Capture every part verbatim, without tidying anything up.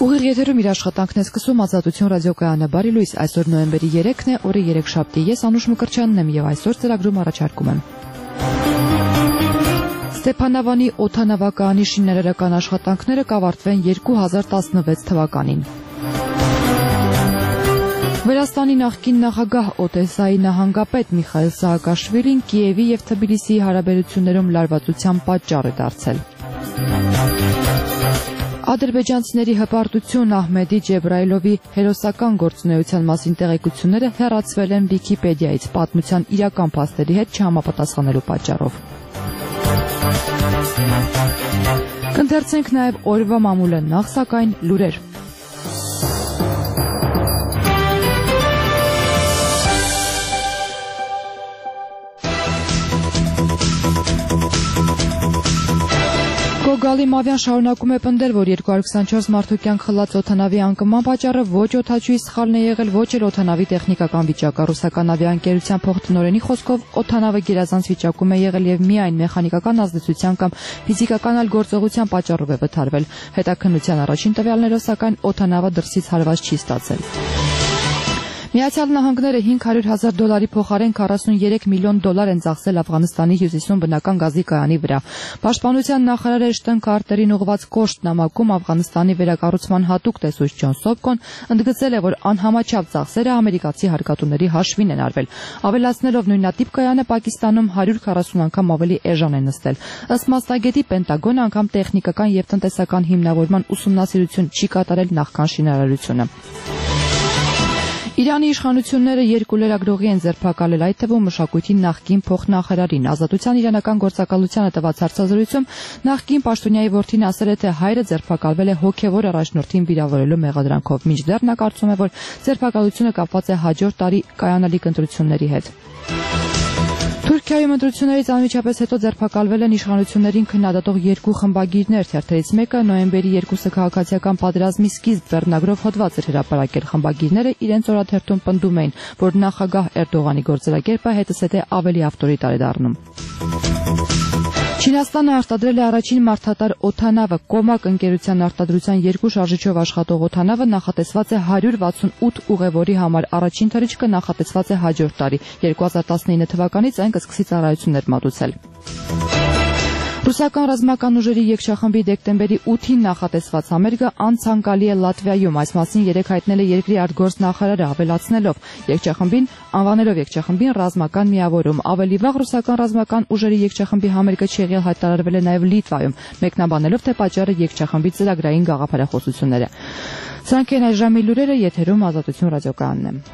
Ուղիղ եթերում իր աշխատանքն է սկսում Ազատություն ռադիոկայանը։ Բարի լույս, այսօր նոյեմբերի երեքն է, օրը երեքշաբթի։ Ես Անուշ Մկրտչյանն եմ եւ այսօր ծրագրում առաջարկում եմ Ստեփանավանի օդանավակայանի շինարարական աշխատանքները կավարտվեն երկու հազար տասնվեց թվականին։ Վրաստանի նախկին նախագահ Օդեսայի նահանգապետ Միխայիլ Սահակաշվիլին Կիևի եւ Թբիլիսիի հարաբերություններում լարվածության պատճառ է դարձել։ Ադրբեջանցիների հպարտություն Ահմեդի Ջեբրայլովի հերոսական գործունեության մասին տեղեկությունները հեռացվել են Վիկիպեդիայից պատմության իրական փաստերի հետ չհամապատասխանելու պատճառով։ Կընթերցենք նաև օրվա մամուլը, նախ սակայն լուրեր։ Գալի Մավյան շարունակում է պնդել, որ երկու հարյուր քսանչորս մարդու կյանք խլած օդանավի անկման պատճառը ոչ օդաչուի սխալն է եղել, ոչ էլ օդանավի տեխնիկական վիճակը։ Ռուսական ավիաընկերության փոխտնօրենի խոսքով օդանավը գերազանց վիճակում է եղել եւ միայն մեխանիկական ազդեցության կամ ֆիզիկական այլ գործողության պատճառով է վթարվել։ Հետաքննության առաջին տվյալներով սակայն օդանավը դրսից հարված չի ստացել։ Միացյալ Նահանգները հինգ հարյուր հազար դոլարի փոխարեն քառասուներեք միլիոն դոլար են ծախսել Աֆղանստանի հյուսիսում բնական գազի կայանի վրա։ Պաշտպանության նախարար Էշտոն Քարտերին ուղղված կոշտ նամակում Աֆղանստանի վերակառուցման հատուկ տեսուչ Ջոն Սոպկոն ընդգծել է, որ անհամաչափ ծախսերը ամերիկացի հարկատուների հաշվին են արվել։ Ավելացնելով նույնատիպ կայանը Պակիստանում հարյուր քառասուն անգամ ավելի էժան է նստել։ Ըստ մասնագետի Պենտագոնը անգամ տեխնիկական եւ տնտեսական հիմնավորման ուսումնասիրություն չի կատարել նախքան շինարարությունը։ Իրանի իշխանությունները երկու լրագրողի են ձերբակալել, այդ թվում մշակույթի նախկին փոխնախարարին։ Ազատության իրանական գործակալությանը տված հարցազրույցում նախկին պաշտոնյայի որդին ասել է, թե հայրը ձերբակալվել է հոգևոր առաջնորդին վիրավորելու մեղադրանքով։ Մինչդեռ նա կարծում է, որ ձերբակալությունը կապված է հաջորդ տարի կայանալիք ընտրությունների հետ։ Թուրքիայում ընտրություններից անմիջապես հետո ձերբակալվել են իշխանություններին քննադատող երկու խմբագիրներ, թերթերից մեկը նոյեմբերի երկուսը քաղաքացիական պատերազմի սկիզբ վերնագրով հոդված էր հրապարակել։ Խմբագիրները իրենց օրաթերթում պնդում էին, որ նախագահ Էրդողանի գործելակերպը հետզհետե ավելի ավտորիտար է դառնում։ Չինաստանը արտադրել է առաջին մարդատար օդանավը։ Կոմակ ընկերության արտադրության երկու շարժիչով աշխատող օդանավը նախատեսված է հարյուր վաթսունութ ուղևորի համար։ Առաջին թռիչքը նախատեսված է հաջորդ տարի։ երկու հազար տասնինը թվականից այն կսկսի ծառայություններ մատուցել։ Ռուսական ռազմական ուժերի եկչախմբի դեկտեմբերի ութին նախատեսված համերգը անցանկալի է Լատվիայում։ Այս մասին երեկ հայտնել է երկրի արտգործնախարարը, ավելացնելով եկչախմբին անվանելով եկչախմբին ռազմական միավորում։ Ավելի վաղ ռուսական ռազմական ուժերի եկչախմբի համերգը չեղյալ հայտարարվել է նաև Լիտվայում, մեկնաբանելով, թե պատճառը եկչախմբի ծրագրային գաղափարախոսությունները։ Սրանք են այժմի լուրերը, եթերում Ազատություն ռադիոկայանն է։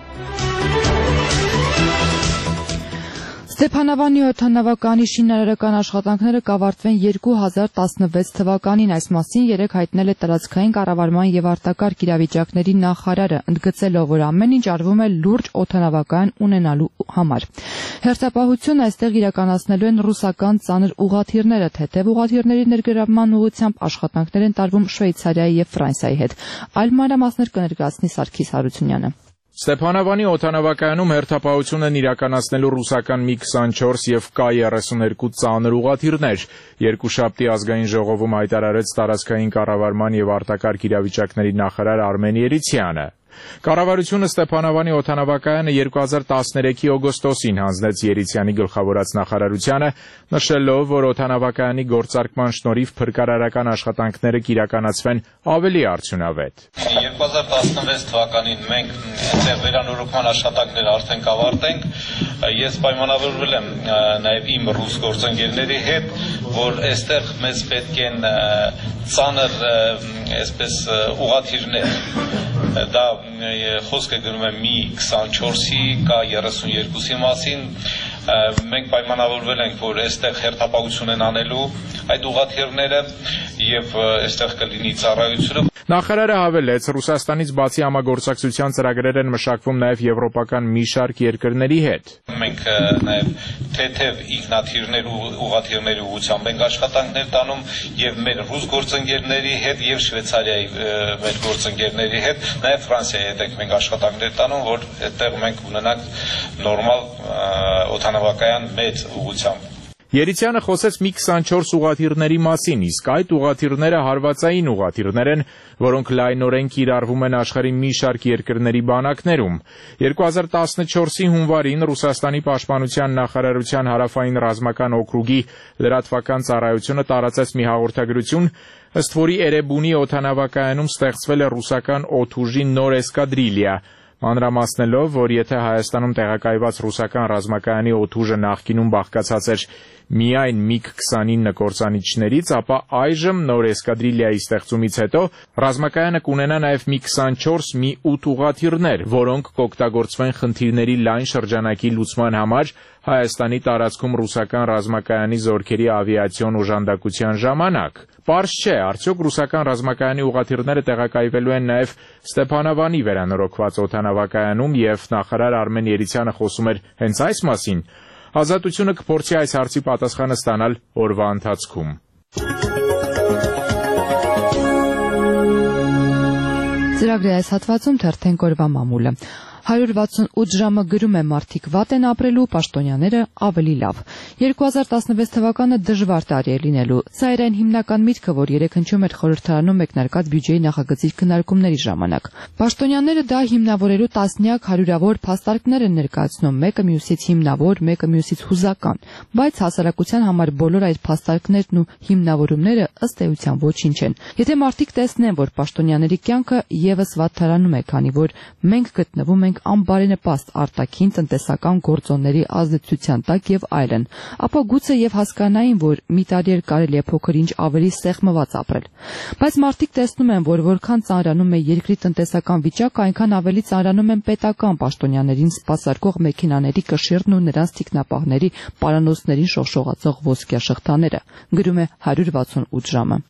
Ստեփանավանի օդանավակայանի շինարարական աշխատանքները կավարտվեն երկու հազար տասնվեց թվականին։ Այս մասին երեկ հայտնել է տարածքային կառավարման եւ արտակարգ իրավիճակների նախարարը, ընդգծելով, որ ամեն ինչ արվում է լուրջ օդանավակայան ունենալու համար։ Հերթապահությունը այստեղ իրականացնելու են ռուսական ծանր ուղղաթիռները, թեթև ուղղաթիռների ներգրավման ուղղությամբ աշխատանքներ են տարվում Շվեյցարիայի եւ Ֆրանսիայի հետ։ Այլ մանրամասներ կներկայացնի Սարգիս Հարությունյանը։ Ստեփանավանի օդանավակայանում հերթապահություն են իրականացնելու ռուսական մի քսանչորս եւ Կ երեսունհինգ ծանր ուղղաթիռներ։ Երկուշաբթի ազգային ժողովում հայտարարեց տարածքային կառավարման եւ արտակարգ իրավիճակների նախարար Արմեն Երիցյանը։ Կառավարությունը Ստեփանավանի օդանավակայանը երկու հազար տասներեքի օգոստոսին հանձնեց Երիցյանի գլխավորած նախարարությանը, նշելով, որ օդանավակայանի գործարկման շնորհիվ փրկարարական աշխատանքները կիրականացվեն ավելի արդյունավետ։ երկու հազար տասնվեց թվականին մենք այդտեղ վերանորոգման աշխատանքները արդեն կավարտենք։ Ես պայմանավորվել եմ նաև իմ ռուս գործընկերների հետ, որ այստեղ մեզ պետք են ծանր այսպես ուղղաթիռներ։ Դա խոսքը գնում է մի քսանչորսի Կ երեսունհինգի մասին։ Մենք պայմանավորվել ենք, որ այստեղ հերթապահություն են անելու այդ ուղղաթիռները եւ այստեղ կլինի ծառայությունը։ Նախարարը հավելեց, Ռուսաստանից բացի համագործակցության ծրագրեր են մշակվում նաև եվրոպական մի շարք երկրների հետ։ Մենք նաև թեթև ինքնաթիռներ ու ուղղաթիռների ուղղությամբ ենք աշխատանքներ տանում եւ մեր ռուս գործընկերների հետ եւ Շվեյցարիայի մեր գործընկերների հետ, նաև Ֆրանսիայի հետ ենք մենք աշխատանքներ տանում, որ այդտեղ մենք ունենանք նորմալ օդանավակայան մեծ ուղղությամբ։ Երիցյանը խոսեց մի քսանչորս ուղղաթիռների մասին, իսկ այդ ուղղաթիռները հարվածային ուղղաթիռներ են, որոնք լայնորեն կիրառվում են աշխարհի մի շարք երկրների բանակներում։ երկու հազար տասնչորսի հունվարին Ռուսաստանի պաշտպանության նախարարության հարավային ռազմական օկրուգի լրատվական ծառայությունը տարածեց մի հաղորդագրություն, ըստ որի Էրեբունի օդանավակայանում ստեղծվել է ռուսական օդուժի նոր էսկադրիլիա, մանրամասնելով, որ եթե Հայաստանում տեղակայված ռուսական ռազմակայանի օդուժը նախկինում բաղկացած էր միայն միգ քսանինը կործանիչներից, ապա այժմ նոր էսկադրիլիայի ստեղծումից հետո ռազմակայանը կունենա նաև մի քսանչորս մի ութ ուղղաթիռներ, որոնք կօգտագործվեն խնդիրների լայն շրջանակի լուծման համար Հայաստանի տարածքում ռուսական ռազմակայանի զորքերի ավիացիոն օժանդակության ժամանակ։ Պարզ չէ, արդյոք ռուսական ռազմակայանի ուղղաթիռները տեղակայվելու են նաև Ստեփանավանի վերանորոգված օդանավակայանում, եւ նախարար Արմեն Երիցյանը խոսում էր հենց այս մասին։ Ազատությունը կփորձի այս հարցի պատասխանը ստանալ օրվա ընթացքում։ Ծրագրի այս հատվածում թերթենք օրվա մամուլը։ հարյուր վաթսունութ ժամը գրում է մարդիկ վատ են ապրելու, պաշտոնյաները ավելի լավ։ երկու հազար տասնվեց թվականը դժվար տարի է լինելու։ Սա էր այն հիմնական միտքը, որ երեկ հնչում էր խորհրդարանում մեկնարկած բյուջեի նախագծի քննարկումների ժամանակ։ Պաշտոնյաները դա հիմնավորելու տասնյակ հարյուրավոր փաստարկներ են ներկայացնում, մեկը մյուսից հիմնավոր, մեկը մյուսից հուզական, բայց հասարակության համար բոլոր այդ փաստարկներն ու հիմնավորումները ըստ էության ոչինչ են։ Եթե մարդիկ տեսնեն, որ պաշտոնյաների կյանքը եւս վատթարանում է, քանի որ մենք գտնվում ենք անբարենպաստ արտաքին տնտեսական գործոնների ազդեցության տակ եւ այլն, ապա գուցե եւ հասկանային, որ մի տարի էր կարելի է փոքր-ինչ ավելի սեղմված ապրել։ Բայց մարդիկ տեսնում են, որ որքան ծանրանում է երկրի տնտեսական վիճակը, այնքան ավելի ծանրանում են պետական պաշտոնյաներին սպասարկող մեքենաների կշիռն ու նրանց թիկնապահների պարանոցներին շողշողացող ոսկյա շղթաները։ Գրում է հարյուր վաթսունութ ժամը։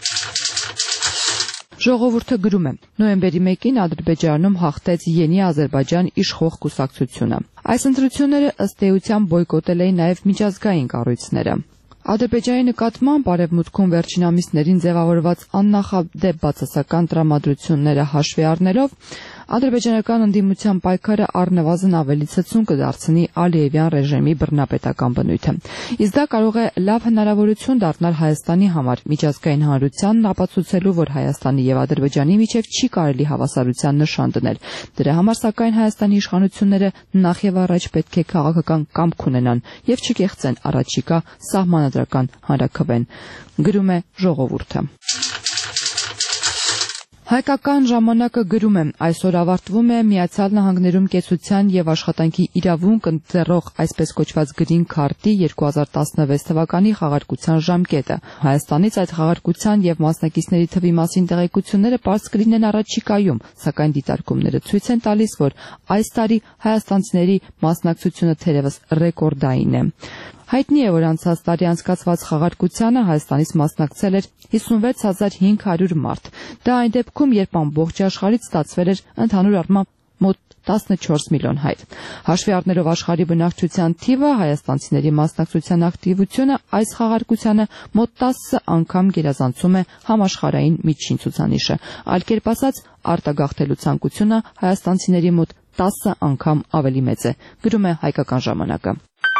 Ժողովուրդը գրում է. նոյեմբերի մեկին Ադրբեջանում հաղթեց Յենի Ադրբեջան իշխող կուսակցությունը։ Այս ընտրությունները ըստ էության բոյկոտել էին նաև միջազգային կառույցները։ Ադրբեջանի նկատմամբ արևմուտքում վերջին ամիսներին ձևավորված աննախադեպ բացասական տրամադրությունները հաշվի առնելով, ադրբեջանական ընդդիմության պայքարը առնվազն ավելի ցցուն կդարձնի Ալիևյան ռեժիմի բռնապետական բնույթը։ Իսկ դա կարող է լավ հնարավորություն դառնալ Հայաստանի համար, միջազգային հանրությանն ապացուցելու, որ Հայաստանի եւ Ադրբեջանի միջև չի կարելի հավասարության նշան դնել։ Դրա համար, սակայն, Հայաստանի իշխանությունները նախ եւ առաջ պետք է քաղաքական կամք ունենան եւ չկեղծեն առաջիկա սահմանադրական հանրաքվեն։ Գրում է Ժողովուրդը։ Հայկական ժամանակը գրում է. այսօր ավարտվում է Միացյալ Նահանգներում կեցության եւ աշխատանքի իրավունք ընձեռող այսպես կոչված Green Card-ի երկու հազար տասնվեց թվականի խաղարկության ժամկետը։ Հայաստանից այդ խաղարկության եւ մասնակիցների թվի մասին տեղեկությունները պարզ կլինեն առաջիկայում, սակայն դիտարկումները ցույց են տալիս, որ այս տարի հայաստանցիների մասնակցությունը թերևս ռեկորդային է։ Հայտնի է, որ անցած տարի անցկացված խաղարկությանը Հայաստանից մասնակցել էր հիսունվեց հազար հինգ հարյուր մարդ։ Դա այն դեպքում, երբ ամբողջ աշխարհից ստացվել էր ընդհանուր առմամբ մոտ տասնչորս միլիոն հայ։ Հաշվի առնելով աշխարհի բնակչության թիվը, հայաստանցիների մասնակցության ակտիվությունը այս խաղարկությանը մոտ տասը անգամ գերազանցում է համաշխարհային միջին ցուցանիշը։ Այլ կերպ ասած, արտագաղթելու ցանկությունը հայաստանցիների մոտ տասը անգամ ավելի մեծ է։ Գրում է Հայկական ժամանակը։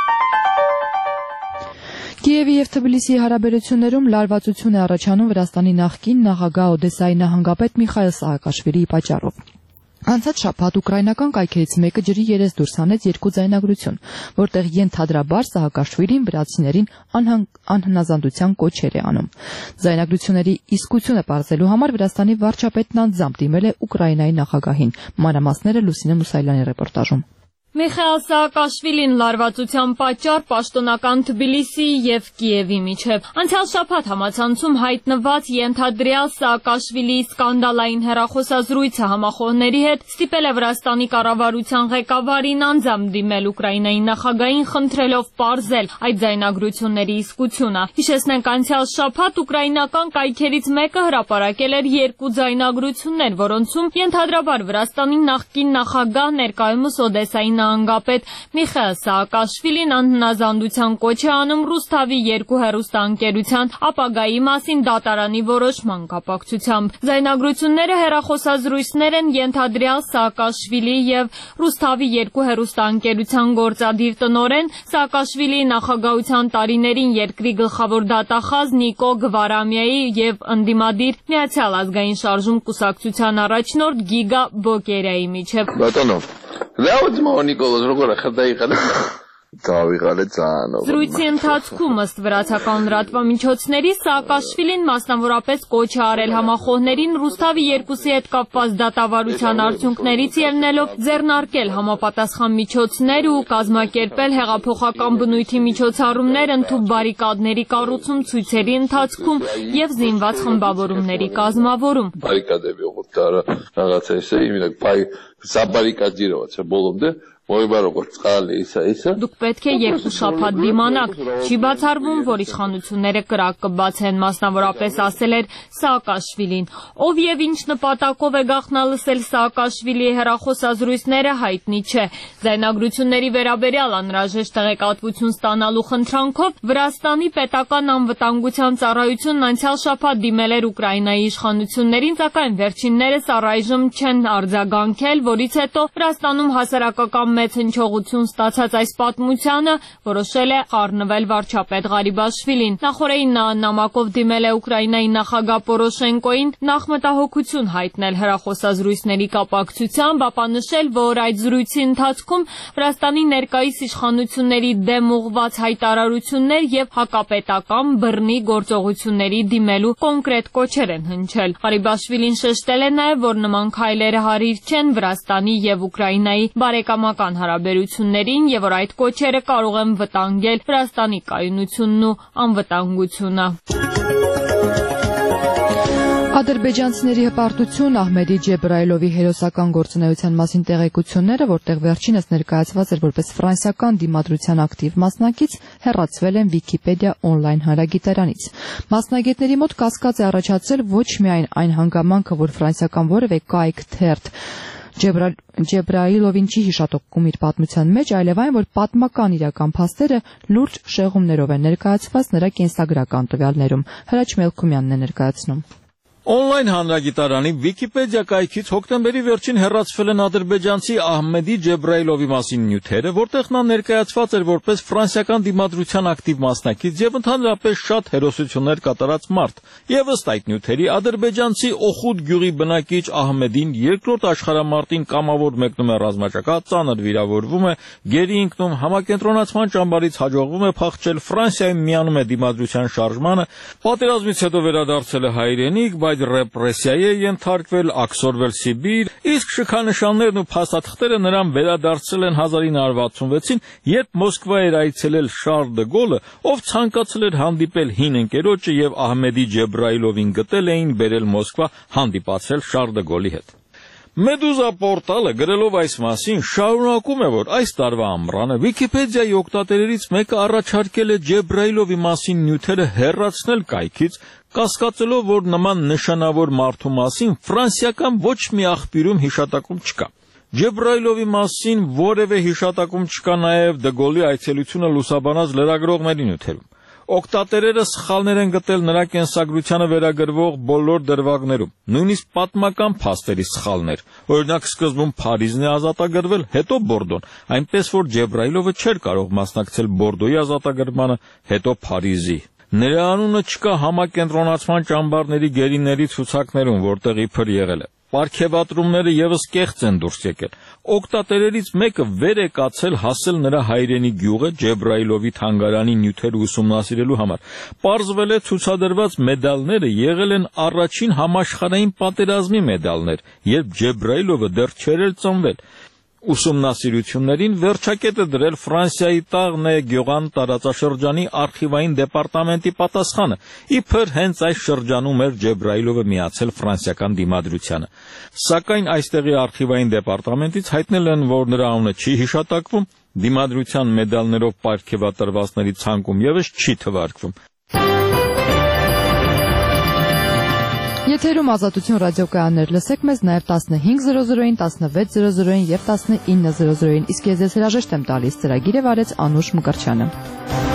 Կիևի եւ Թբիլիսիի հարաբերություններում լարվածություն է առաջանում Վրաստանի նախկին նախագահ Օդեսայի նահանգապետ Միխայիլ Սահակաշվիլիի պատճառով։ Անցած շաբաթ ուկրաինական կայքերից մեկը ջրի երես դուրս հանեց երկու ձայնագրություն, որտեղ ենթադրաբար Սահակաշվիլին վրացիներին անհնազանդության կոչեր է անում։ Ձայնագրությունների իսկությունը պարզելու համար Վրաստանի վարչապետն անձամբ դիմել է Ուկրաինայի նախագահին։ Մանրամասները Լուսինե Մուսայելյանի ռեպորտաժում։ Միխայիլ Սահակաշվիլին լարվածության պատճառ պաշտոնական Թբիլիսիի եւ Կիևի միջև։ Անցյալ շաբաթ համացանցում հայտնված ենթադրյալ Սահակաշվիլիի սկանդալային հեռախոսազրույցը համախոհների հետ ստիպել է Վրաստանի կառավարության ղեկավարին անձամբ դիմել Ուկրաինայի նախագահին, խնդրելով պարզել այդ ձայնագրությունների իսկությունը։ Հիշեցնենք, անցյալ շաբաթ ուկրաինական կայքերից մեկը հրապարակել էր երկու ձայնագրություններ, որոնցում ենթադրաբար Վրաստանի նախկին նախագահ ներկայումս Օդեսայի նահանգապետ Միխայել Սաակաշվիլին անհնազանդության կոչ է անում Ռուսթավի երկու հեռուստաընկերության ապագայի մասին դատարանի որոշման կապակցությամբ։ Ձայնագրությունները հեռախոսազրույցներ են ենթադրյալ Սաակաշվիլի եւ Ռուսթավի երկու հեռուստաընկերության գործադիր տնօրեն Սաակաշվիլիի նախագահության տարիներին երկրի գլխավոր դատախազ Նիկո Գվարամյայի եւ ընդդիմադիր Միացյալ ազգային շարժում կուսակցության առաջնորդ Գիգա Բոկերայի միջև։ Բատոնով, լավ ձմա Նիկոլոս როგორ է խնդրի եղել։ Զրույցի ընթացքում ըստ վրացական լրատվամիջոցների Սաակաշվիլին մասնավորապես կոչ է արել համախոհներին Ռուսթավի երկուսի հետ կապված դատավարության արդյունքներից ելնելով ձեռնարկել համապատասխան միջոցներ ու կազմակերպել հեղափոխական բնույթի միջոցառումներ ընդհուպ բարիկադների կառուցում ցույցերի ընթացքում եւ զինված խմբավորումների կազմավորում։ Բարիկադები ուղղտարը რაღაცა էսը իմенно պայ սաբարիկադիրոց է բոլոմդե Դուք պետք է երկու շաբաթ դիմանաք, չի բացառվում, որ իշխանությունները կրակ կբացեն, մասնավորապես ասել էր Սաակաշվիլին, ով եւ ինչ նպատակով է գաղտնալսել Սաակաշվիլիի հեռախոսազրույցները հայտնի չէ։ Ձայնագրությունների վերաբերյալ անհրաժեշտ տեղեկատվություն ստանալու խնդրանքով Վրաստանի պետական անվտանգության ծառայությունն անցյալ շաբաթ դիմել էր Ուկրաինայի իշխանություններին, սակայն վերջիններս առայժմ չեն արձագանքել, որից հետո Վրաստանում հասարակական մեծ հնչողություն ստացած այս պատմությանը որոշել է խառնվել վարչապետ Ղարիբաշվիլին։ Նախորդին նա նամակով դիմել է Ուկրաինայի նախագահ Պորոշենկոին նախ մտահոգություն հայտնել հեռախոսազրույցների կապակցությամբ, ապա նշել, որ այդ զրույցի ընթացքում Վրաստանի ներկայիս իշխանությունների դեմ ուղղված հայտարարություններ եւ հակապետական բռնի գործողությունների դիմելու կոնկրետ կոչեր են հնչել։ Ղարիբաշվիլին շեշտել է նաեւ, որ նման քայլերը հարիր չեն Վրաստանի եւ Ուկրաինայի բարեկամական հարաբերություններին եւ որ այդ կոչերը կարող են վտանգել Վրաստանի կայունությունն ու անվտանգությունը։ Ադրբեջանցիների հպարտություն Ահմեդի Ջեբրայլովի հերոսական գործունեության մասին տեղեկությունները, որտեղ վերջինս ներկայացված էր որպես ֆրանսիական դիմադրության ակտիվ մասնակից, հեռացվել են Վիկիպեդիա օնլայն հանրագիտարանից։ Մասնագետների մոտ կասկած է առաջացել ոչ միայն այն հանգամանքը, որ ֆրանսիական որևէ կայք թերթ Ջեբրայլովին չի հիշատակում իր պատմության մեջ, այլև այն, որ պատմական իրական փաստերը լուրջ շեղումներով են ներկայացված նրա կենսագրական տվյալներում։ Հրաչ Մելքումյանն է ներկայացնում։ Օնլայն հանրագիտարանի Վիկիպեդիա կայքից հոկտեմբերի վերջին հեռացվել են ադրբեջանցի Ահմեդի Ջեբրայլովի մասին նյութերը, որտեղ նա ներկայացված էր որպես ֆրանսիական դիմադրության ակտիվ մասնակից եւ ընդհանրապես շատ հերոսություններ կատարած մարդ։ Եվ ըստ այդ նյութերի ադրբեջանցի Օխուդ գյուղի բնակիչ Ահմեդին երկրորդ աշխարհամարտին կամավոր մեկնում է ռազմաճակատ, ծանր վիրավորվում է, գերի ընկնում, համակենտրոնացման ճամբարից հաջողվում է փախչել, Ֆրանսիայում միանում է դիմադրության շարժմանը, պատերազմից հետո վերադարձել է հայրենիք, բայց ռեպրեսիայի է ենթարկվել, աքսորվել Սիբիր, իսկ շքանշաններն ու փաստաթղթերը նրան վերադարձել են հազար ինը հարյուր վաթսունվեցին, երբ Մոսկվա էր այցելել Շարլ դը Գոլը, ով ցանկացել էր հանդիպել հին ընկերոջը եւ Ահմեդի Ջեբրայլովին գտել էին բերել Մոսկվա հանդիպացել Շարլ դը Գոլի հետ։ Մեդուզա պորտալը գրելով այս մասին շարունակում է, որ այս տարվա ամռանը Վիկիպեդիայի օգտատերերից մեկը առաջարկել է Ջեբրայլովի մասին նյութերը հեռացնել կայքից, կասկածելով, որ նման նշանավոր մարդու մասին ֆրանսիական ոչ մի աղբյուրում հիշատակում չկա։ Ջեբրայլովի մասին որևէ հիշատակում չկա նաև դը Գոլի այցելությունը լուսաբանած լրագրողների նյութերում։ Օգտատերերը սխալներ են գտել նրա կենսագրությանը վերագրվող բոլոր դրվագներում, նույնիսկ պատմական փաստերի սխալներ։ Օրինակ սկզբում Փարիզն է ազատագրվել, հետո Բորդոն, այնպես որ Ջեբրայլովը չէր կարող մասնակցել Բորդոյի ազատագրմանը, հետո Փարիզի։ Նրա անունը չկա համակենտրոնացման ճամբարների գերիների ցուցակներում, որտեղ իբր եղել է։ Պարգևատրումները եւս կեղծ են դուրս եկել։ Օգտատերերից մեկը վեր է կացել հասել նրա հայրենի գյուղը Ջեբրայլովի թանգարանի նյութերը ուսումնասիրելու համար։ Պարզվել է ցուցադրված մեդալները եղել են առաջին համաշխարհային պատերազմի մեդալներ, երբ Ջեբրայլովը դեռ չէր էլ ծնվել։ Ուսումնասիրություններին վերջակետ է դրել Ֆրանսիայի Տաղնե Գյուղան տարածաշրջանի արխիվային դեպարտամենտի պատասխանը, իբր հենց այս շրջանում էր Ջեբրայլովը միացել ֆրանսիական դիմադրությանը։ Սակայն այստեղի արխիվային դեպարտամենտից հայտնել են, որ նրա անունը չի հիշատակվում, դիմադրության մեդալներով պարգևատրվածների ցանկում եւս չի թվարկվում։ Եթերում Ազատություն ռադիոկայաններ, լսեք մեզ նաև տասնհինգ զրո զրոին, տասնվեց զրո զրոին և տասնինը զրո զրոին, իսկ ես ձեզ հրաժեշտ եմ տալիս, ծրագիրը վարեց Անուշ Մկրտչյանը։